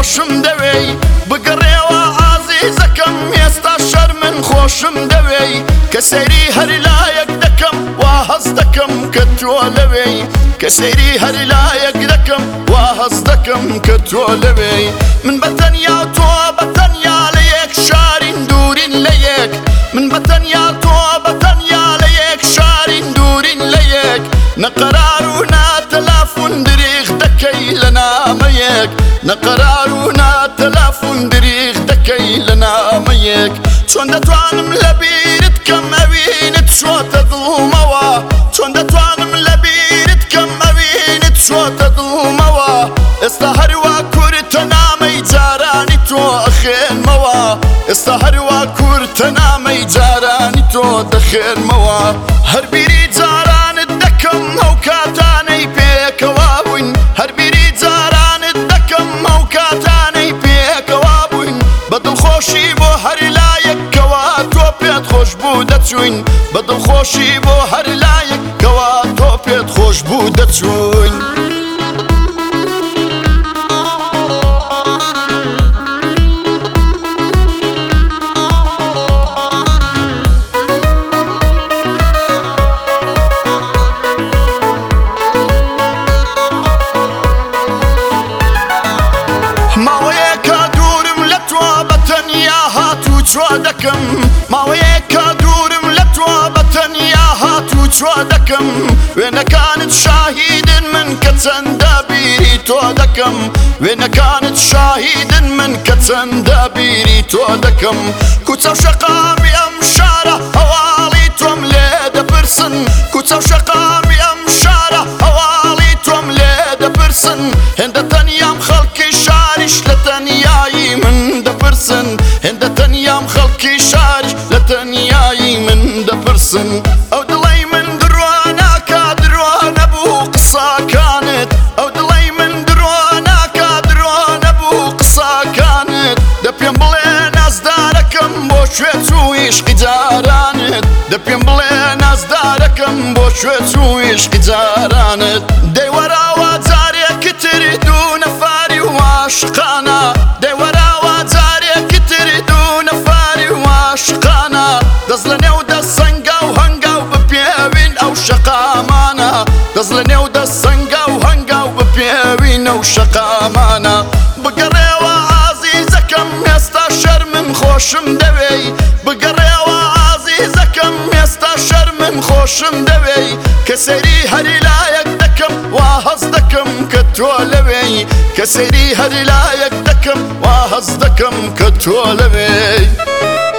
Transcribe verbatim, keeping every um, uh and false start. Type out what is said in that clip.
خۆشم دەوێی بگەڕێوە ئازیزەکەم ئێستا شەر من خۆشم دەوێی کە سەیری هەر لایەک دەکەم وا هەز دەکەم کە تۆ لەوێی کە سەیری هەر لایەک دەکەم وا هەز دەکەم کە تۆ لەوێی من بەتەنیا تۆ بەتەنیا لە یەک شارین دوورین لە یەک من بەتەنیا تۆ بەتەنیا لە یەک شارین دوورین لە یەک نەقەرار و ناتەلافون دریغ دەکەی لە نامەیەک نەقەرار و ناتەلافون دریغ دەکەی لە نامەیەک چۆن دەتوانم لە بیرت کەم ئەوینت چۆتە دڵمەوە چۆن دەتوانم لە بیرت کەم ئەوینت چۆتە دڵمەوە ئێستا هەروە کورتە نامەی جارانی تۆ ئەخێنمەوە ئێستا هەروە کورتە نامەی جارانی تۆ دەخێنمەوە هەر بیری جارانت دەکەم ئەو کاتانەی پێکەوا بووین هەر بیری جارانت دەکەم ئەو کاتانەی پێکەوا بووین بە دڵخۆشی بۆ هەر لایەکەوە تۆ پێت خۆش بوو دەچوین بە دڵخۆشی بۆ هەر لایەکەوە تۆ پێت خۆش بوو دەچوین چۆ دەکەم ماوەیەکە دوورم لە تۆ بەتەنیا هاتوو چۆ دەکەم وێنەکانت شاهیدن من کە چەندە بیری تۆ دەکەم وێنەکانت شاهیدن من کە چەندە بیری تۆ دەکەم کوچە و شەقامی ئەم شارە هەواڵی تۆم لێ دەپرسن کوچە و شەقامی ئەم شارە هەواڵی تۆم لێ دەپرسن هێندە تەنیام خەڵکی شاریش لە تەنیایی من دەپرسن هێندە تەنیام خەڵکی شاریش لە تەنیایی من دەپرسن ئەو دڵەی من درۆ ناکا درۆ نەبوو قسەکانت ئەو دڵەی من درۆ ناکا درۆ نەبوو قسەکانت دە پێم بڵێ نازدارەکەم بۆ شوێ چوو عیشقی جارانت دە پێم بڵێ نازدارەکەم بۆ شوێ چوو عیشقی جارانت دەی وەراوە جارێکتر دوو نەفاری و عاشقانە دەی وەراوە جارێکتر دوو نەفاری و عاشقانە دەست لە نێو دەست سەنگە و هەنگە و بپێوین ئەو شەقامانە دەست لە نێو دەست سەنگە و هەنگە و بپێوین ئەو شەقامانە بگەڕێوە ئازیزەکەم ئێستا شەرمم خۆشم دەوێی بگەڕێوە ئازیزەکەم ئێستا شەرمم خۆشم دەوێی کە سەیری هەری لایەک دەکەم وا هەز دەکەم کە تۆ لەوێی کە سەیری هەری لایەک دەکەم وا هەز دەکەم کە تۆ لەوێی